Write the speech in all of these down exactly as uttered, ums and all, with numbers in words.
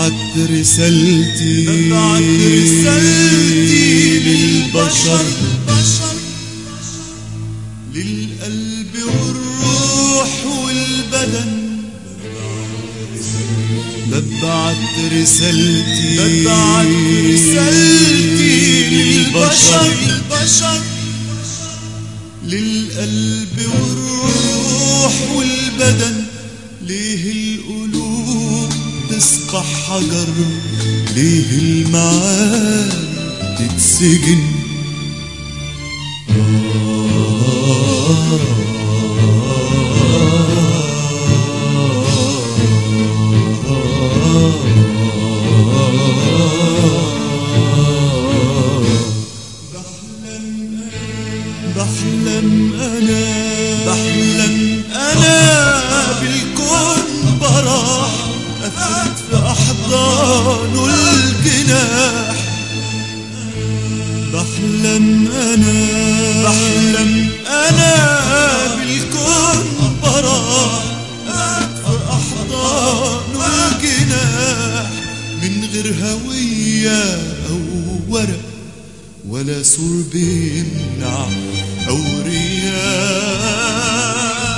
ببعت رسالتي ببعت رسالتي للبشر، للقلب والروح والبدن. ببعت رسالتي ببعت رسالتي للبشر، للقلب والروح والبدن. ليه القلوب تصبح حجر؟ ليه المعاني تتسجن؟ بحلم أنا بحلم أنا بالكون براح، أفرد في أحضانه الجناح. بحلم أنا بحلم أنا بالكون براح، أفرد في أحضانه الجناح. من غير هوية أو ورق ولا سور بيمنع أو رياح.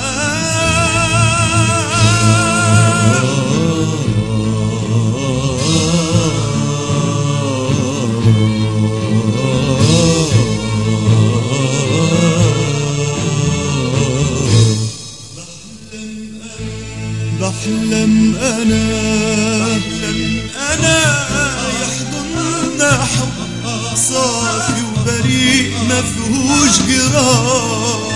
بحلم أنا بحلم أنا يحضننا حب صافي وبريء مفهوش جراح.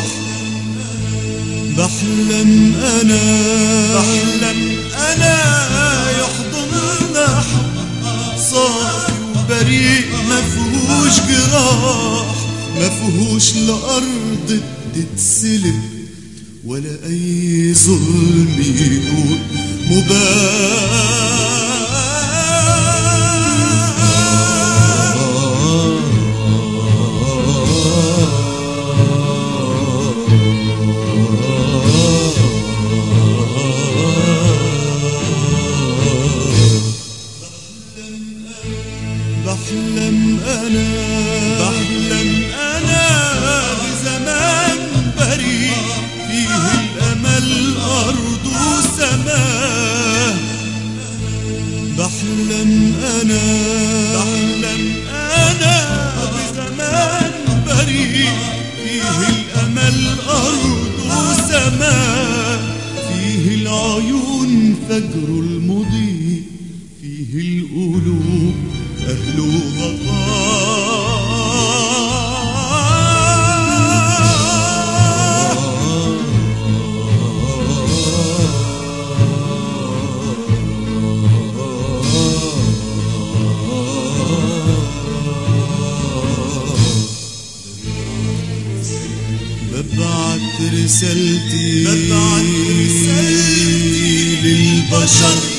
بحلم أنا بحلم أنا يحضننا حب صافي وبريء مفهوش جراح. مفهوش لأرض تتسلب ولا أي ظلم يكون مباح. بحلم أنا بحلم أنا بزمان بريء فيه الأمل أرض وسماه. بحلم أنا بحلم أنا بزمان بريء فيه الأمل أرض وسماه. فيه العيون فجر المضيء، فيه القلوب أهل غطاء. ببعت رسالتي ببعت رسالتي للبشر،